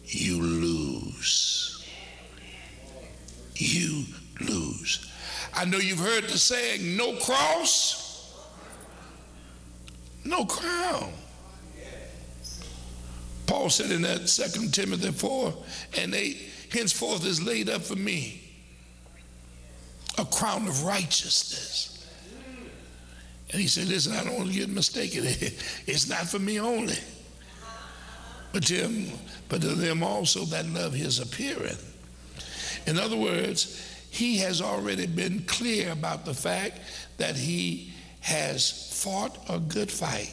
you lose. You lose. I know you've heard the saying, no cross, no crown. Paul said in that 2 Timothy 4:8, henceforth is laid up for me a crown of righteousness. And he said, listen, I don't want to get mistaken. It's not for me only, but to them also that love his appearing. In other words, he has already been clear about the fact that he has fought a good fight.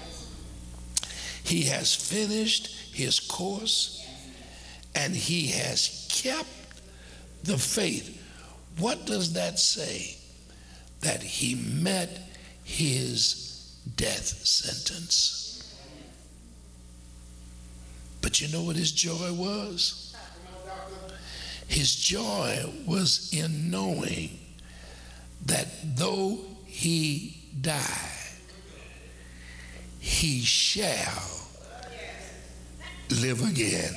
He has finished his course, and he has kept the faith. What does that say? That he met his death sentence. But you know what his joy was? His joy was in knowing that though he die, he shall live again.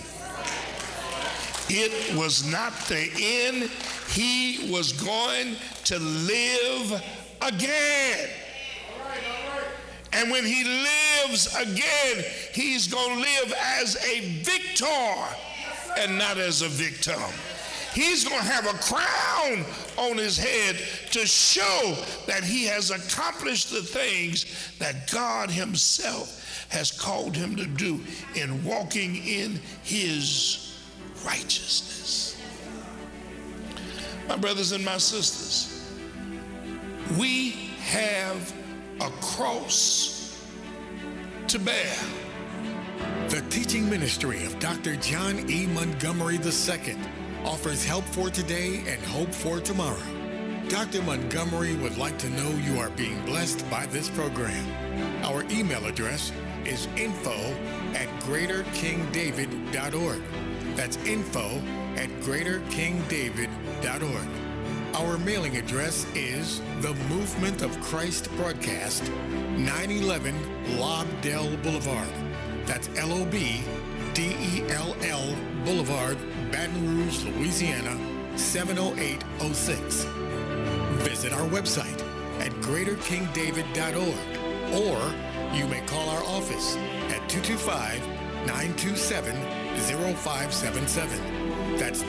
It was not the end. He was going to live again. And when he lives again, he's going to live as a victor and not as a victim. He's going to have a crown on his head to show that he has accomplished the things that God himself has called him to do in walking in his righteousness. My brothers and my sisters, we have a cross to bear. The teaching ministry of Dr. John E. Montgomery II offers help for today and hope for tomorrow. Dr. Montgomery would like to know you are being blessed by this program. Our email address is info@greaterkingdavid.org. That's info@greaterkingdavid.org. Our mailing address is The Movement of Christ Broadcast, 911 Lobdell Boulevard. That's LOBDELL Boulevard, Baton Rouge, Louisiana, 70806. Visit our website at greaterkingdavid.org, or you may call our office at 225-927-0577. That's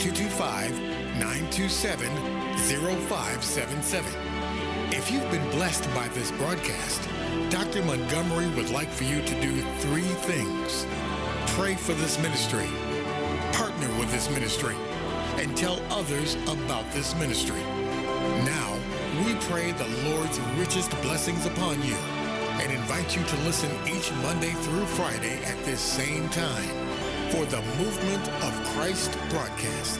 225-927-0577. If you've been blessed by this broadcast, Dr. Montgomery would like for you to do 3 things. Pray for this ministry, partner with this ministry, and tell others about this ministry. Now, we pray the Lord's richest blessings upon you and invite you to listen each Monday through Friday at this same time for the Movement of Christ broadcast.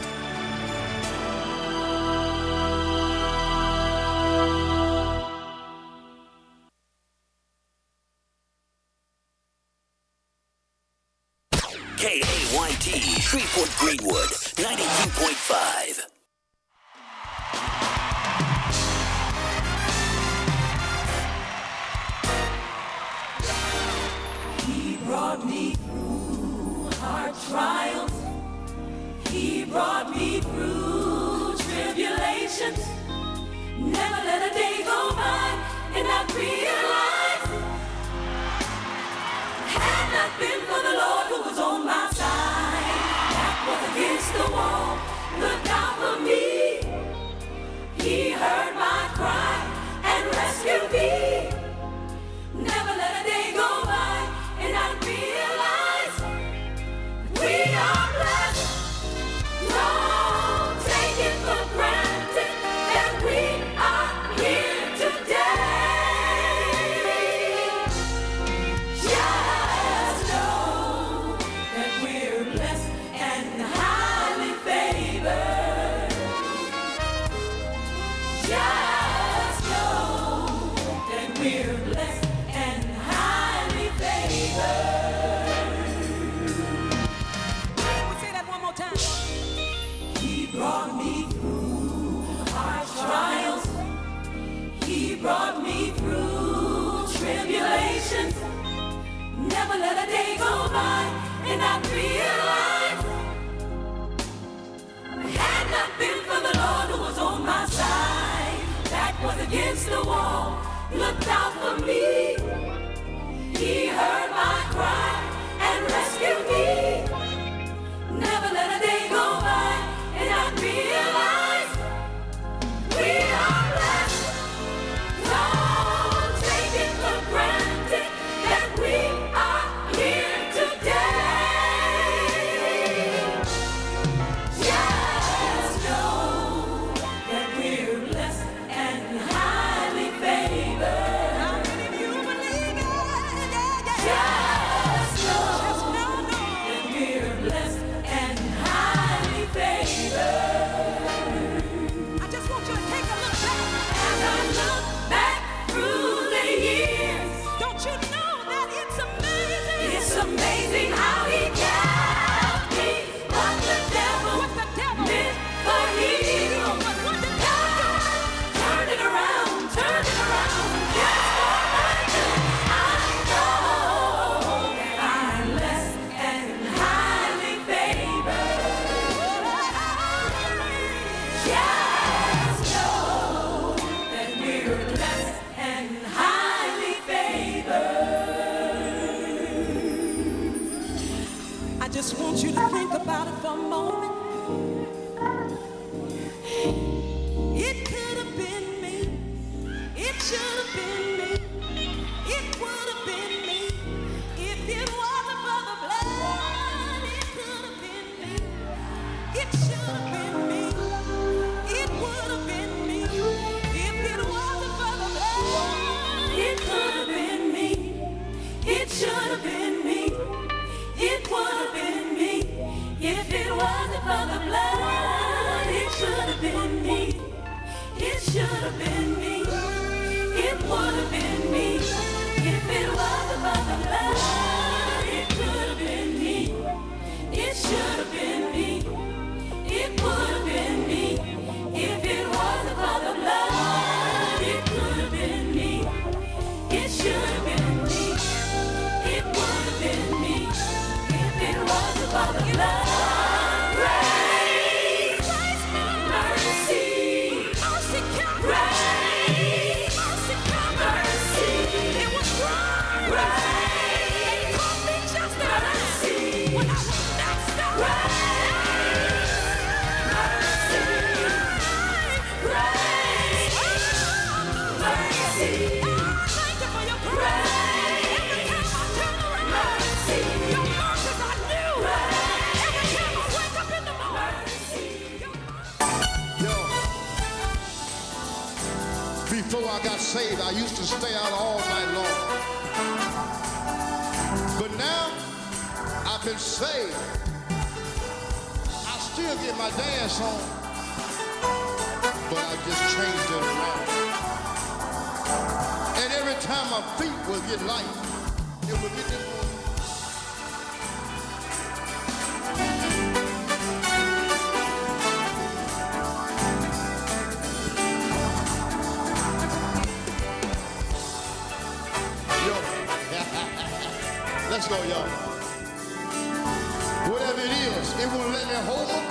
KAYT, Shreveport Greenwood, 92.5. He brought me through hard trials. He brought me through tribulations. Never let a day go by and not realize, had not been for the Lord who was on my side, back was against the wall, looked out for me. He heard my cry and rescued me. Never let a day go by and I realize we are blessed. Don't take it for granted that we are here today. Just know that I just want you to think about it for a moment. It could have been me. It should have been me. It would have been me. If it wasn't for the blood, it could have been me. It should have been me. It would have been me. If it wasn't for the blood, it could have been me. It should have been me. It would have been me. If it wasn't for the blood, it should have been me. It should have been me. It would have been me. If it wasn't for the blood, it could have been me. It should have been me. It would have been me. If it wasn't for the blood, it could have been me. It should have been me. It would have been me. If it wasn't for the blood. Grace, mercy, mercy, grace, mercy, mercy. It was grace. It cost me just a mercy when I was messed up. Mercy, grace, mercy. Thank you for your grace. Every time I turn around, mercy. Your mercies are new. Every time I wake up in the morning, Yo, before I got saved, I used to stay out all night long. But now, I've been saved. I still get my dance on, but I just changed it around. And every time my feet would get light, it would get this one. Let's go, y'all. Whatever it is, it won't let me hold my